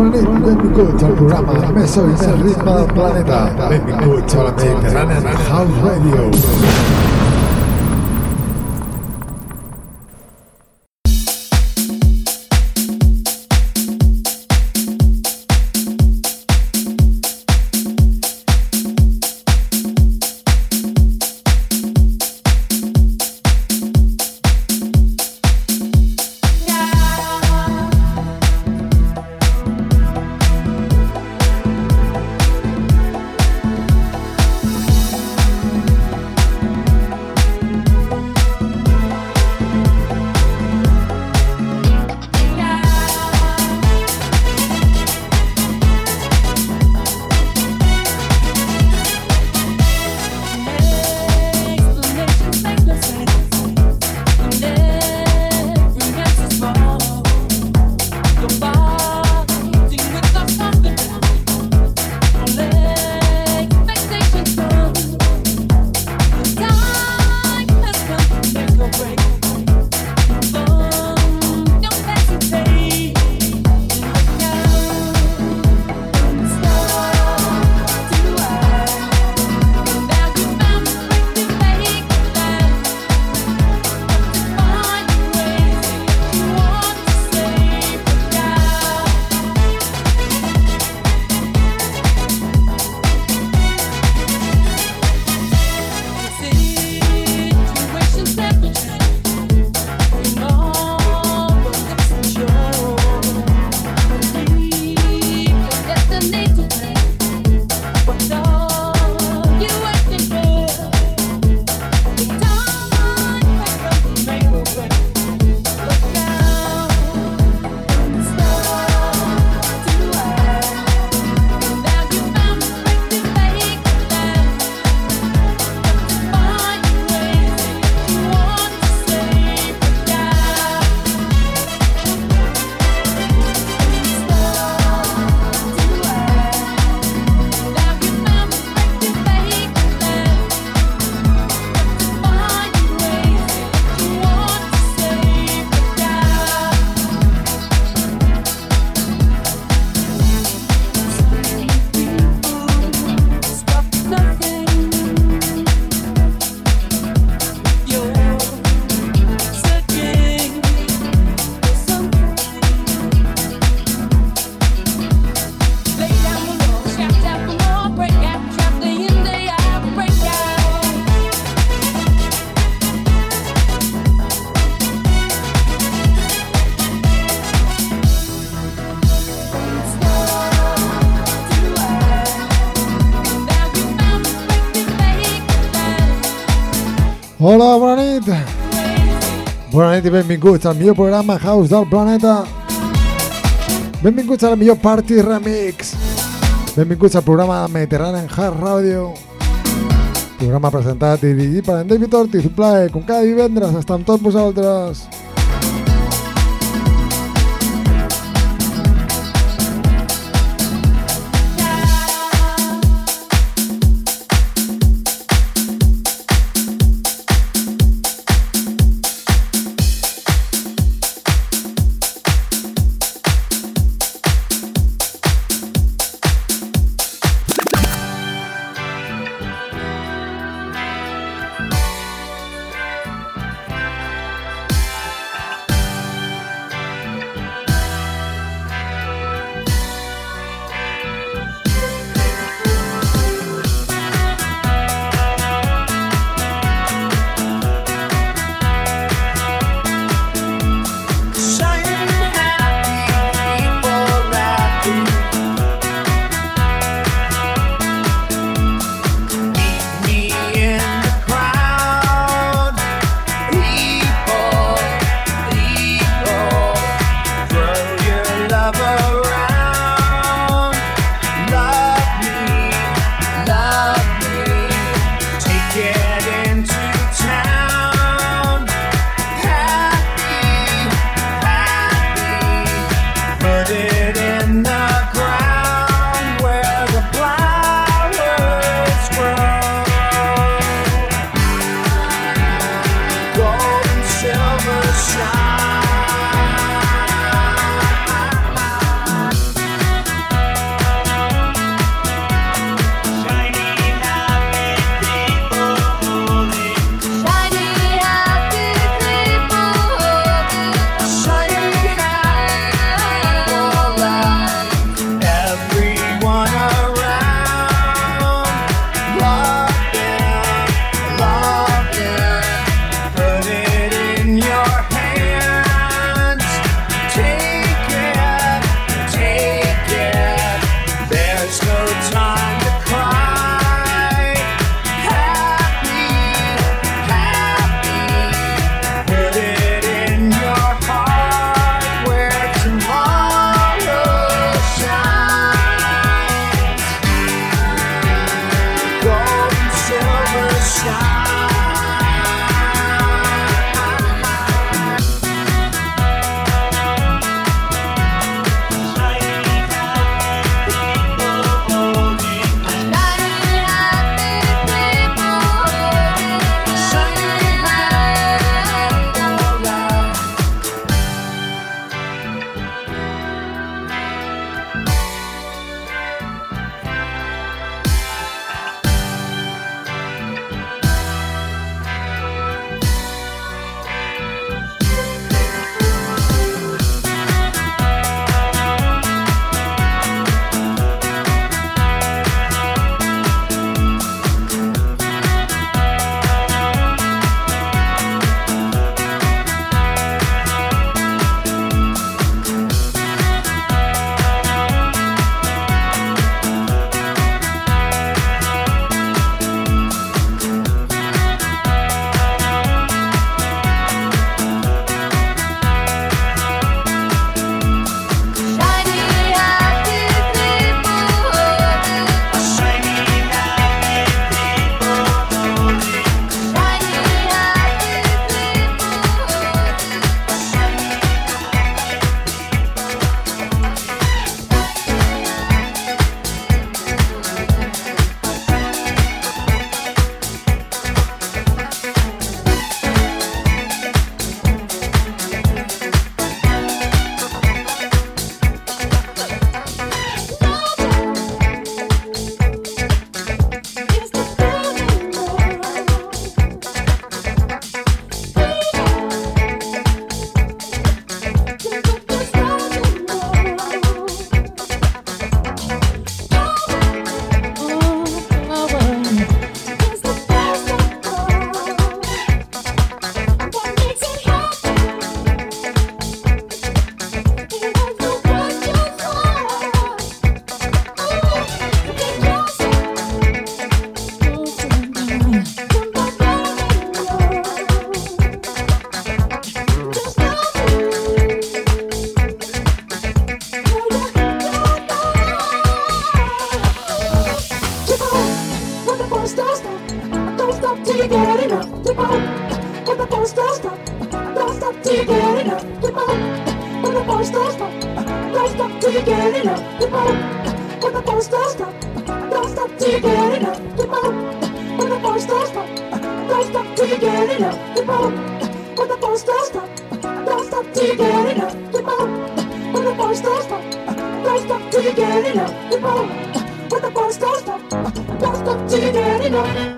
Benvinguts al programa més so i més ritme del planeta. Benvinguts a la Mediterranean House Radio. Hola, bona nit! Bona nit i benvinguts al millor programa House del planeta. Benvinguts a la millor Party Remix. Benvinguts al programa Mediterranean House Radio. Programa presentat i dirigit per en David Ortiz. Un plaer, com cada divendres, estar amb tots vosaltres. till you get enough. Keep on, when the boys don't stop till you get enough. Keep on, when the boys don't stop till you get enough. Keep on, when the boys don't stop till you get enough. Keep on, when the boys don't stop till you get enough. Keep on, when the boys don't stop till you get enough.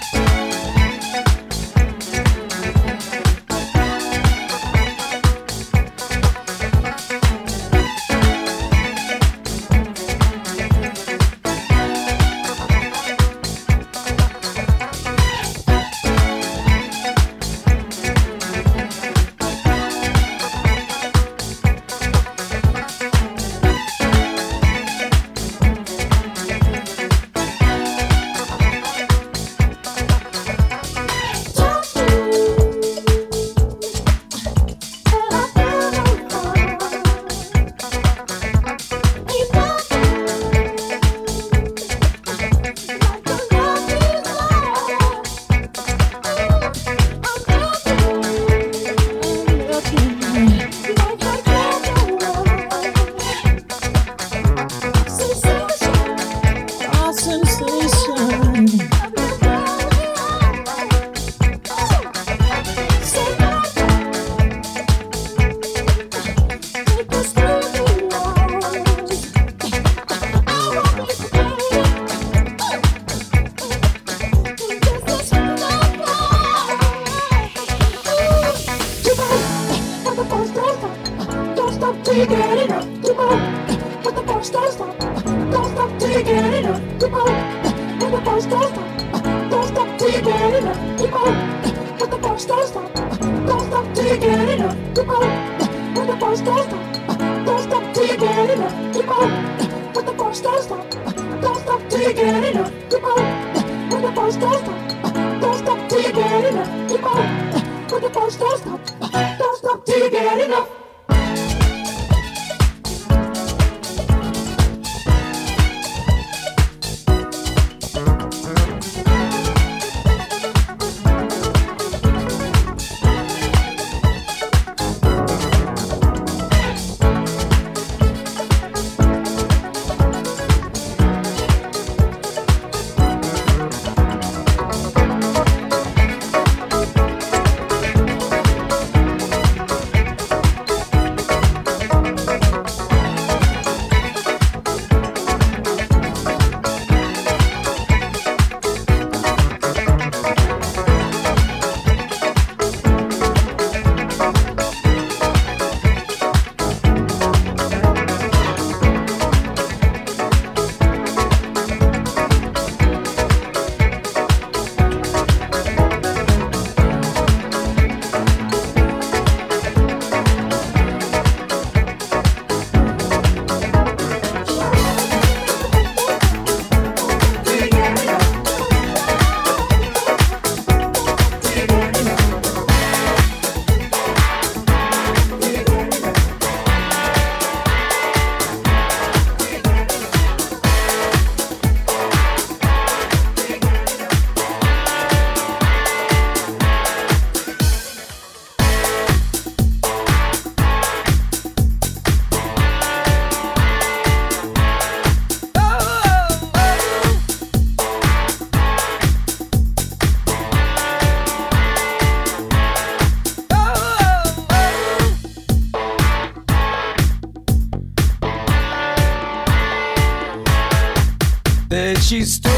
She stood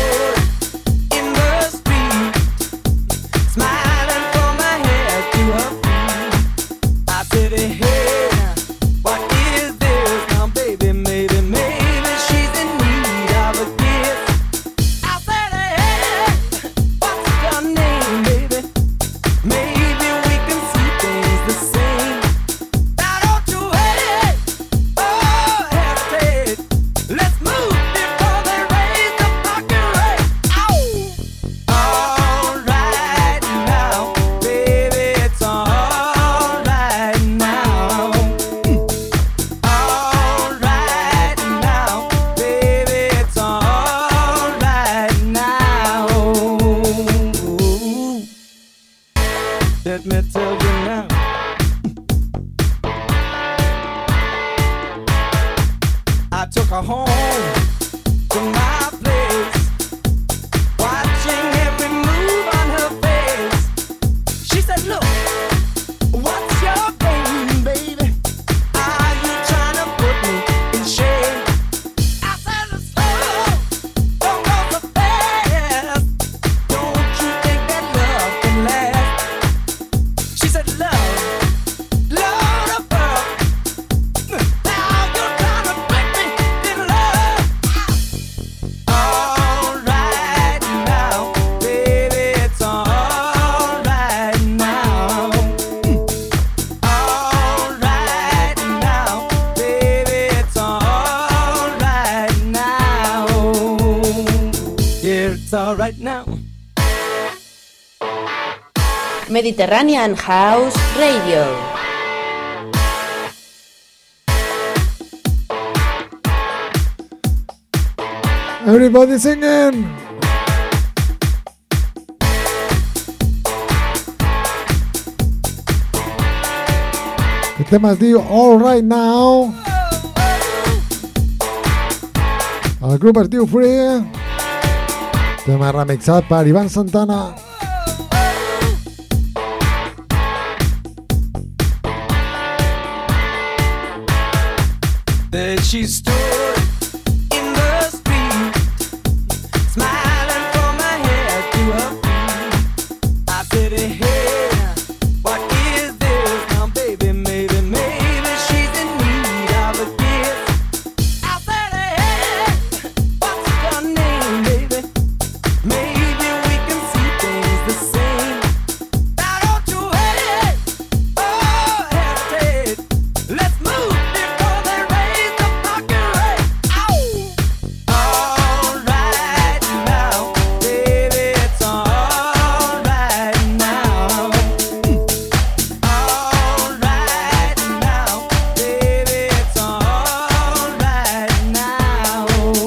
in the street, smiling from her head to her feet. I said, hey, what is this now, baby? Maybe she's in need of a kiss. I said, hey, what's your name, baby? Maybe we can see things the same. Now don't you hesitate. Let's move before they raise the fucking rate. Alright now, baby, it's alright now. Alright now, baby, it's alright now. Let me tell you now. took her home to my place, watching every move on her face. She said, look, what's your game, baby? Are you trying to put me in shame? I said, slow, don't go so fast. Don't you think that love can last? She said, love above. Now you're trying to break me in love. All right now, baby, it's all right now. All right now, baby, it's all right now. Yeah, it's all right now. Mediterranean House Radio. Everybody singing. El tema es diu All Right Now. El grup es diu Free. Tema remixat per Ivan Santana. Then she stood in the street, smiling from her head to her feet. I said, hey, what is this now, baby? Maybe she's in need of a kiss. I said, hey, what's your name, baby? Maybe we can see things the same. Now don't you hesitate. Let's move before they raise the fucking rate. Ow! All right now, baby, it's all right now. All right now, baby, it's all right now.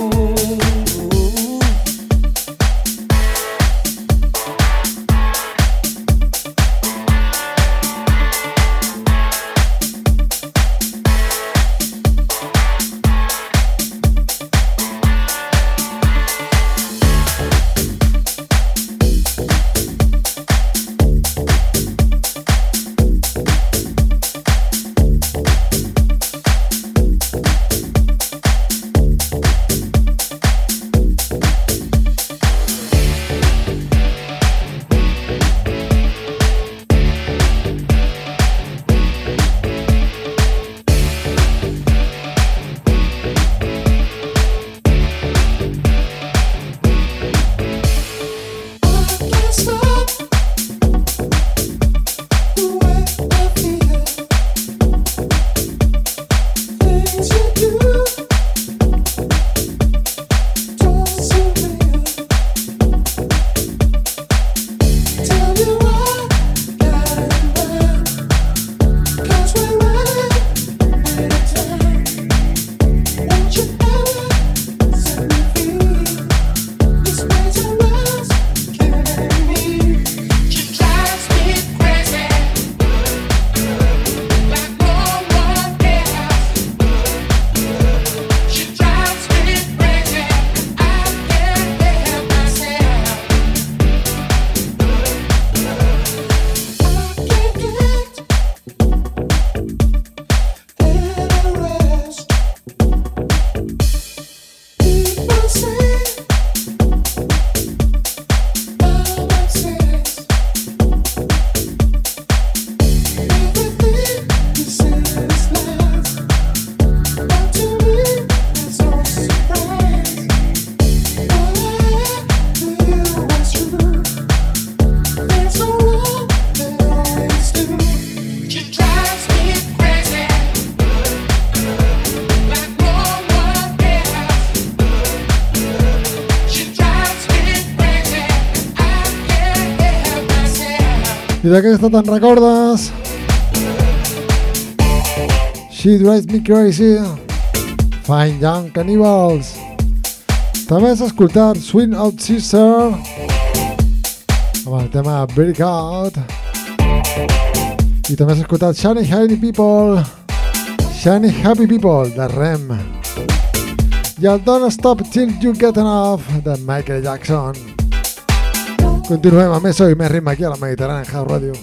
I d'aquesta te'n recordes? She Drives Me Crazy, Fine Young Cannibals. També has escoltat Swing Out Sister amb el tema Break Out. I també has escoltat Shiny Happy People de Rem. I el Don't Stop Till You Get Enough de Michael Jackson. Continuem amb més so i més ritme aquí a la Mediterrània House Radio.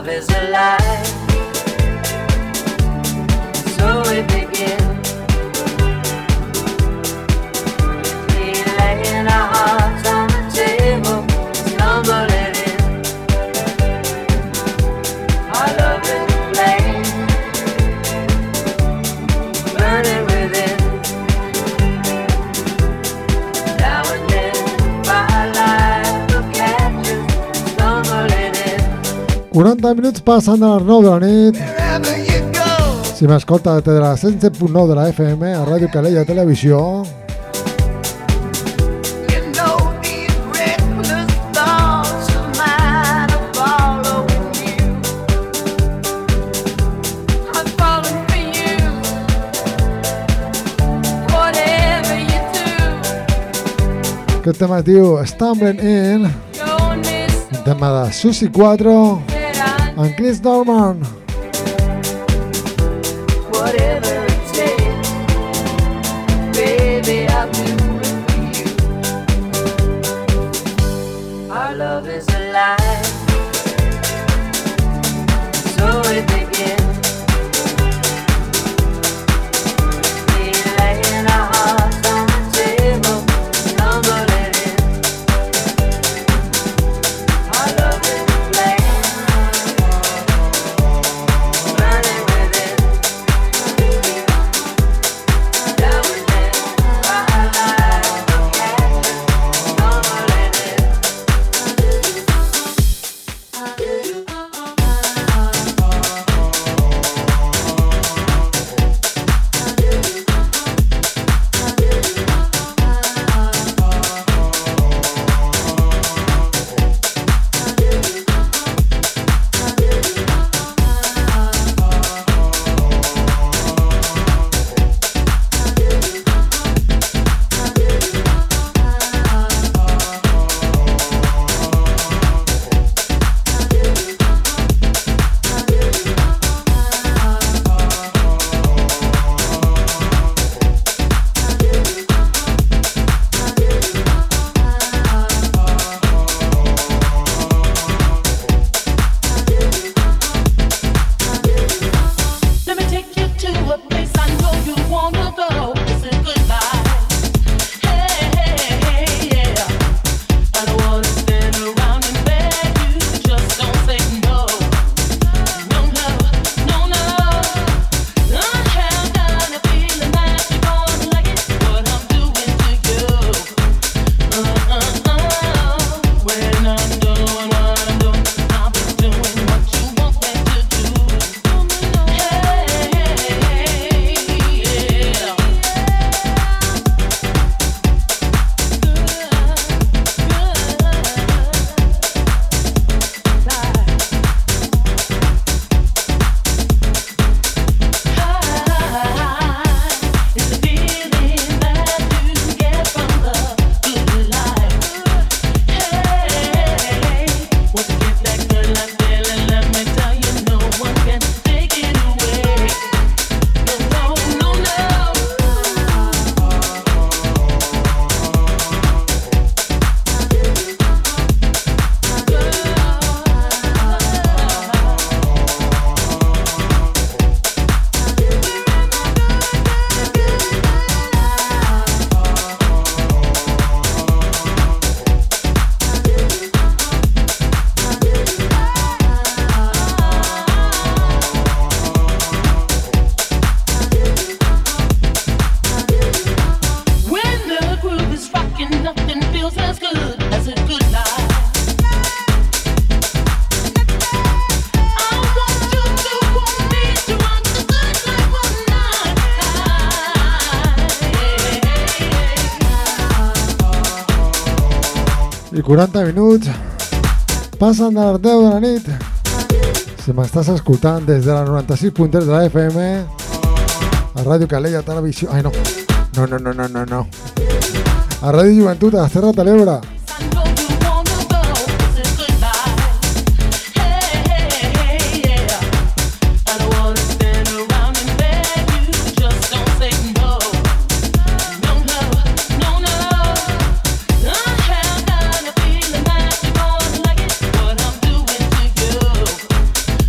is alive. So we begin. We laying our hearts on the table, stumbling in. Our love is a flame, burning within. Now and then, firelight will catch us, stumbling in. 40 minuts passen de les 9 de la nit. Si m'escolta des de la 107.9 de la FM a Ràdio Calella Televisió. You know these reckless thoughts of mine are following you. I'm falling for you. Whatever you do, Aquest tema es diu Stumbling In, don't miss un tema de Susi 4 that amb Chris Norman. whatever it takes, baby, I'll do it for you. Our love is alive, so it begins. We laying our hearts on the table, stumbling in. Our love is a flame, burning within. Now and then, firelight will catch us, stumbling in. Let me take you to a place I know you wanna go. It's a good life. Hey, hey, hey, yeah. I don't wanna stand around and beg you. Just don't say no. No, no, no, no. I have got a feeling that you're gonna like it. What I'm doing to you. When I'm doing what I'm doing, I'll be doing what you want me to do. It's the feeling that you get from the good life. Hey, once you get that good life feeling, let me tell you, no one can take it away. No, no, no, no. When the groove is rocking, nothing feels as good as a good life. I want you to want me to rock the good life all night. I 40 minuts passen de les 10 de la nit. Si m'estàs escoltant des de la 96.3 de la FM a Ràdio Calella Televisió. Ai, no. No. A Ràdio Joventut, a Terra de l'Ebre. I know you wanna go. It's a good life. Hey, hey, hey, yeah. I don't wanna stand around and beg you. Just don't say no. No, no, no, no. I have got a feeling that you're gonna like it. What I'm doing to you.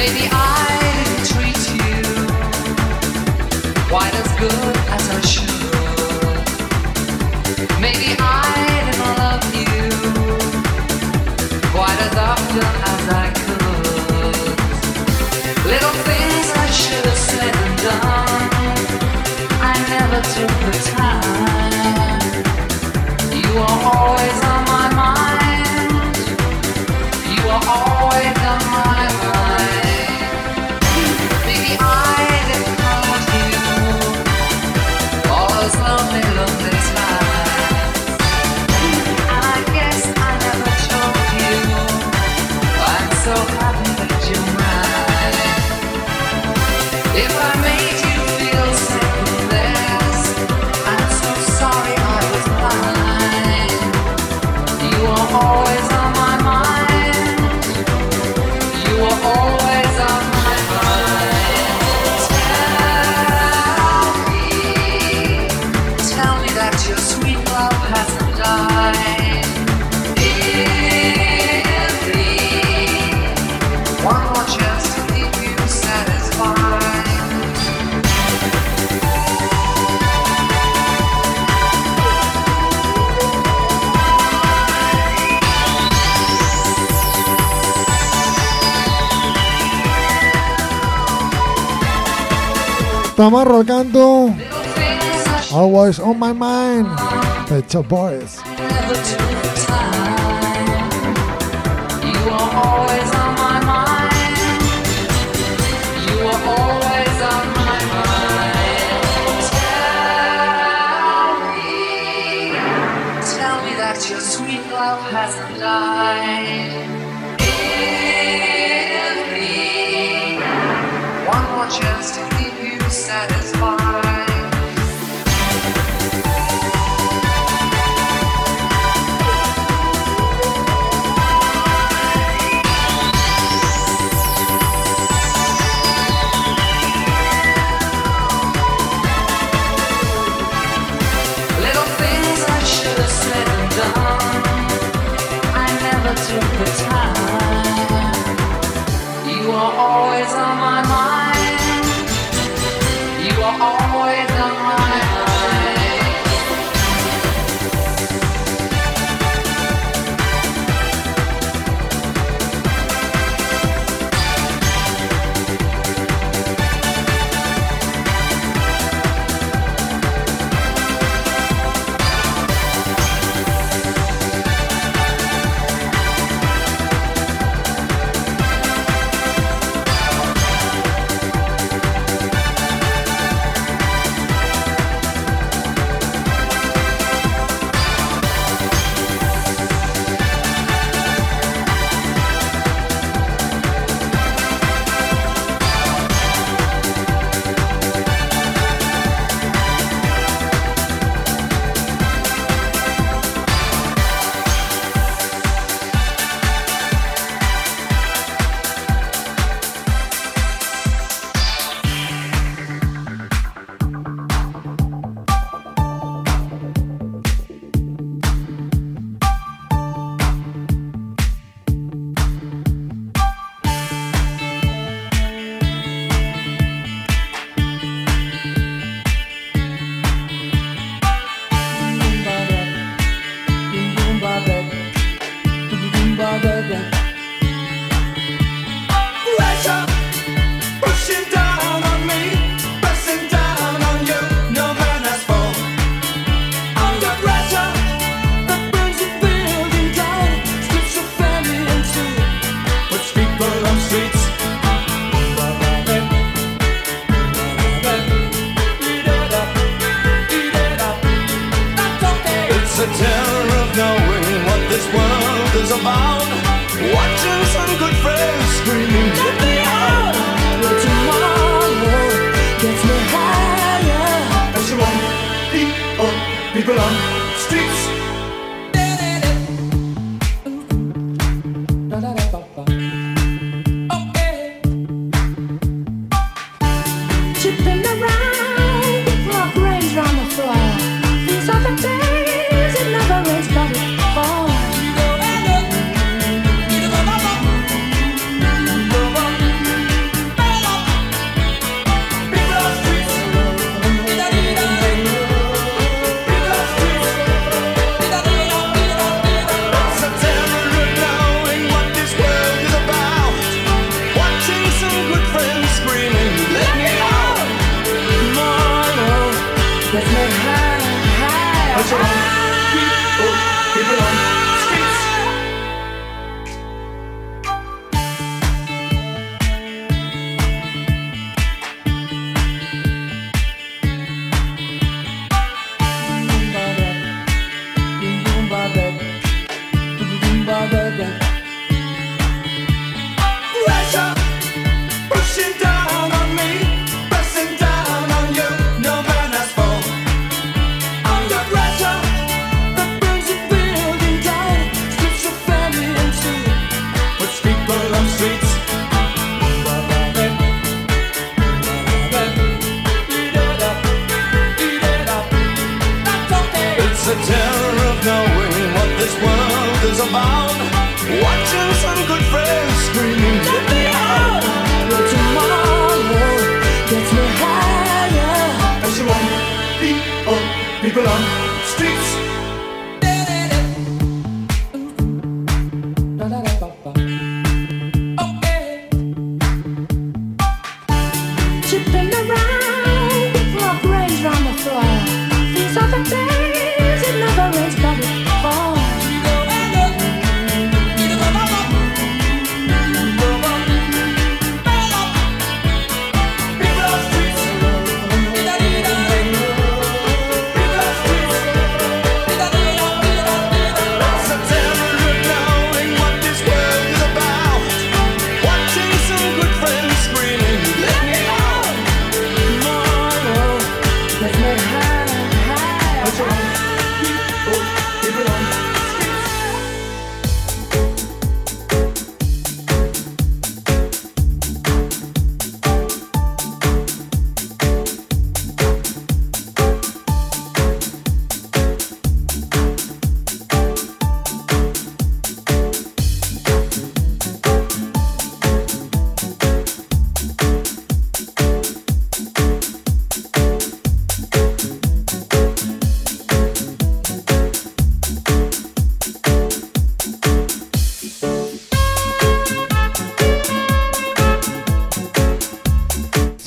Maybe I didn't treat you quite as good as I should. Maybe I didn't love you quite as often as I could. Little things I should have said and done, I never took the time. You are always on my mind. You are always on my mind. Maybe I didn't promise you all those lonely, lonely times. And I guess I never told you I'm so happy that you're mine. If I made you feel second-less, I'm so sorry I was blind. You are always on my mind. You are always on my mind. Tell me that your sweet love hasn't died. Give me one more chance to keep you satisfied. Estamos rocando Always on My Mind, Pet Shop Boys. Never took the time. You are always on my mind. You are always on my mind. Tell me that your sweet love hasn't died. Give me one more chance to keep you satisfied. Little things I should have said and done, I never took the time. You are always on my mind. You are always on my mind. Pressure pushing down on me, pressing down on you. No man has fall. Under pressure that brings the building down, splits the family in two, puts people on streets. It's a terror of knowing what this world is about. Watching some good friends screaming, let me out. Tomorrow gets me higher. As you want people on streets. Chipping around, rock rains round the floor. These are the days it never rains but it falls.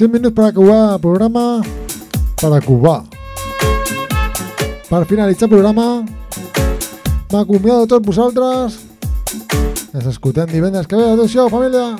5 minuts per acabar el programa, per acabar. Per finalitzar el programa, m'acomiado de tots vosaltres. Ens escoltem divendres que ve. Adéu-siau, família!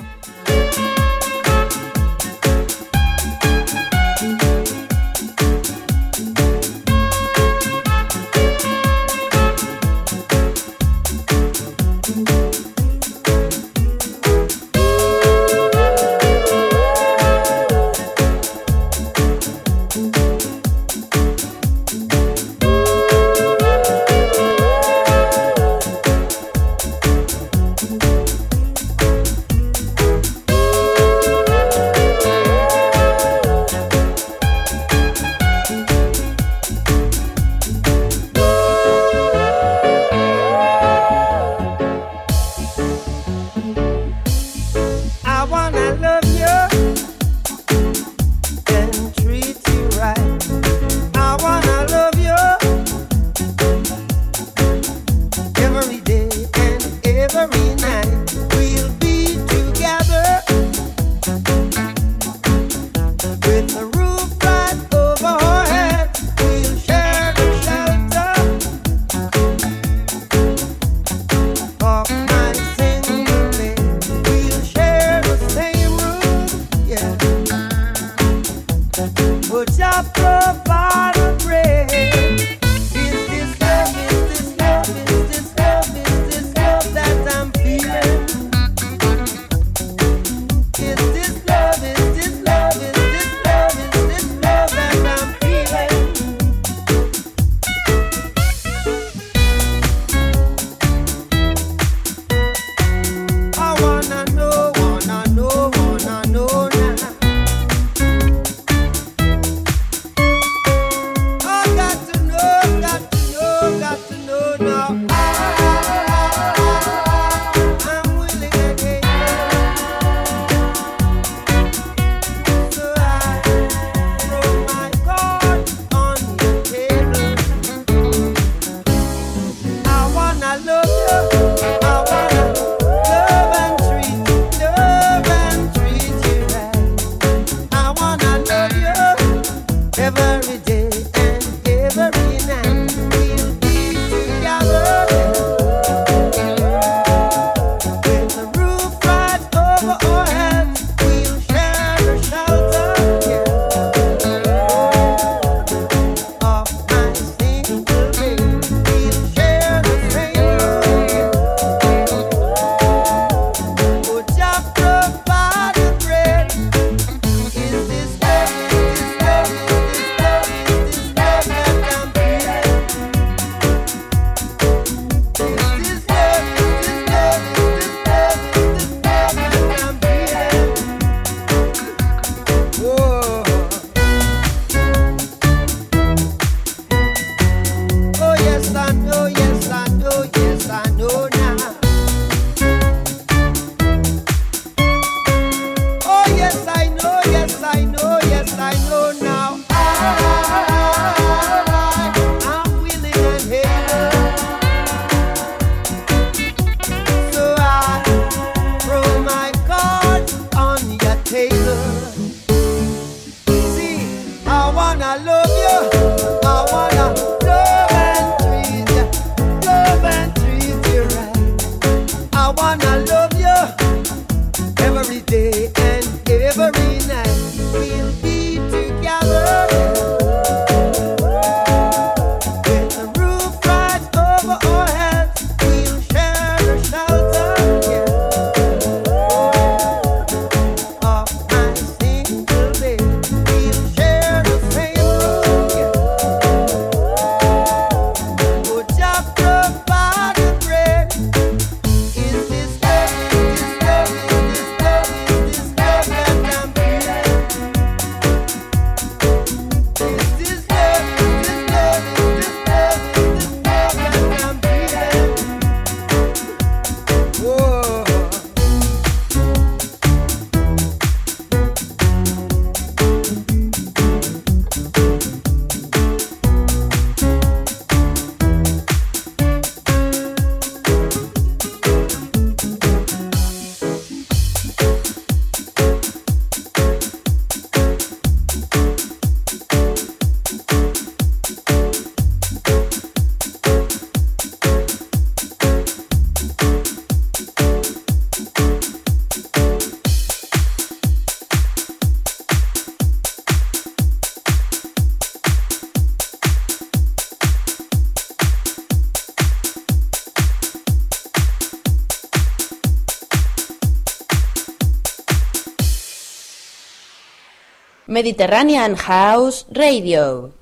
Mediterranean House Radio.